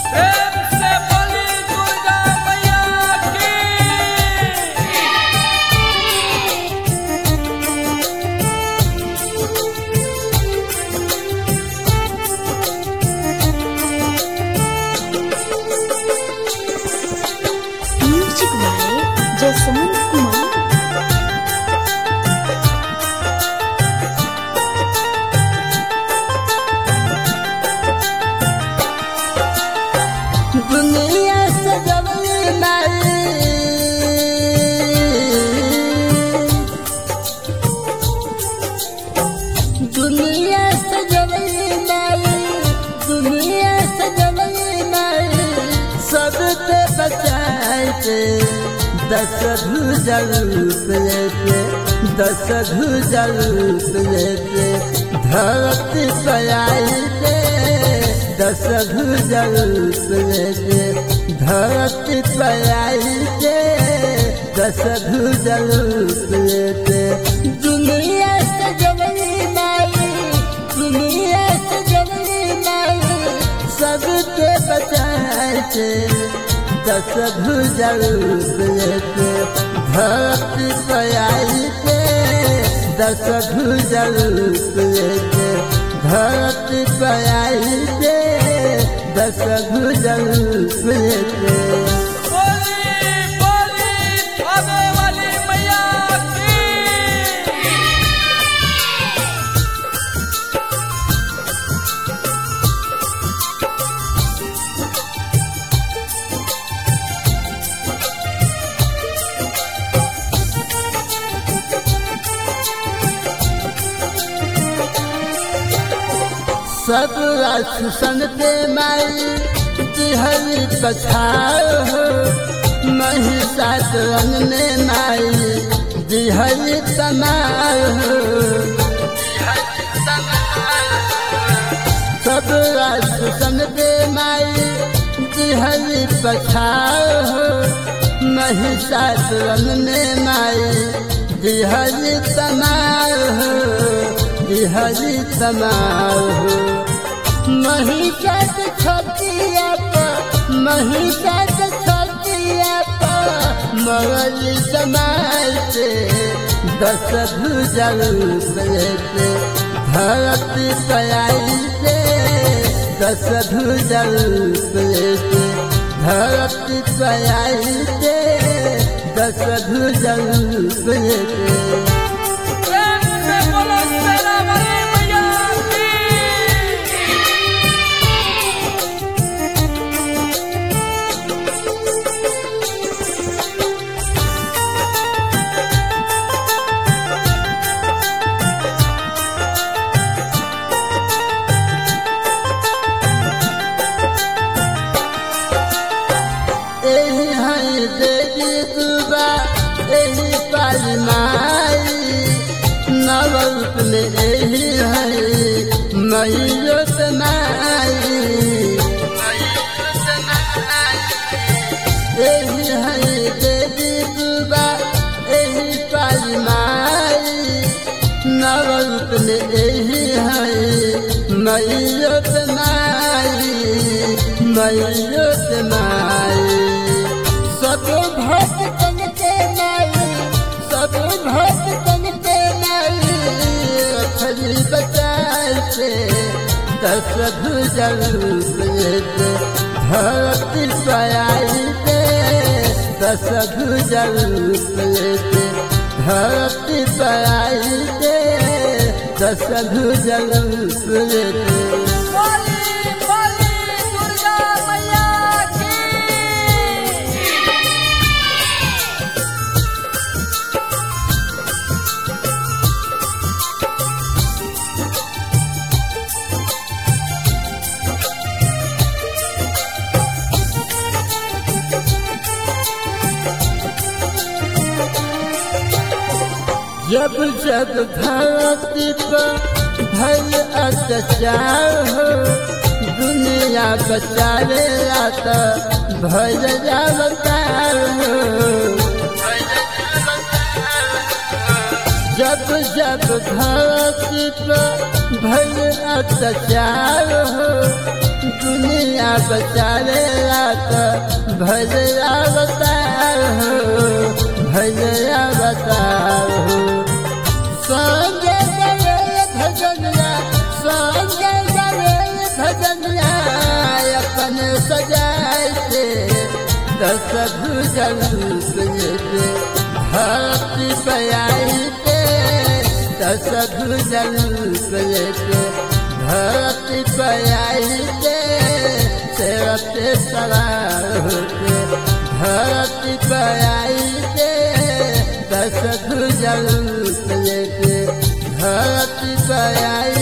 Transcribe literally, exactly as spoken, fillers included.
प्रेम से बोली दुर्गा मैया की। Music by Jaswant Kumar. दुनिया सजवली माई, दुनिया सजवली माई, दुनिया सजवली माई, सबके बचाए दस भुजा रूप लेके, दस भुजा रूप लेके धरती पर आई के, दस भुजा रूप लेके धरती पर आई के, दस भुजा रूप लेके दुनिया सजवली माई, दुनिया सजवली माई, सबके बचाए के दस भुजा रूप लेके धरती पर आई के, दस भुजा रूप लेके धरती पर आई के, दस भुजा रूप लेके। बोली बोली आवे वाली मैया की। सब राक्षसन के माई तिहरी पछाड़ हो, महिषासुरन में माई दिहरी तमार हो, सब राक्षसन के माई तिहरी पछाड़ हो, महिषासुरन में माई दिहरी तमार हो, दिहरी तमार हो। महिषास छतिया पर, महिषास छतिया पर मरल समाज से दस भुजा रूप लेके धरती पर आई के, दस भुजा रूप लेके धरती पर आई के, दस भुजा रूप लेके। प्रेम से बोलो शेरा वाली मैया की। एही है देवी दुर्गा, एही काली माई, नवरूप में एही है मैयो माई, एही है देवी दुर्गा, एही काली माई, नवरूप में एही है मैयो माई, मैयो माई। सब भक्तन के माई, सब भक्तन के माई, अखरी बचाए से दस भुजा रूप लेके धरती पर आई के, दस भुजा रूप लेके धरती पर आई के, दस भुजा रूप लेके। बोली बोली दुर्गा मैया की। जब जब धरती पर भल अत्याचार हो, दुनिया बचावे तो भल अवतार हो। जब जब धरती पर भल अत्याचार हो, दुनिया बचावे तो भल अवतार हो, भल अवतार हो। संजय गए भजनिया, संजय गए भजनिया, अपन सजाए दस भुजन लेके धरती पे आई के, दस भुजन लेके धरती पे आई के, तेरा पे सवार होके धरती पे आई के, दस भुजन लेके धरती पे आई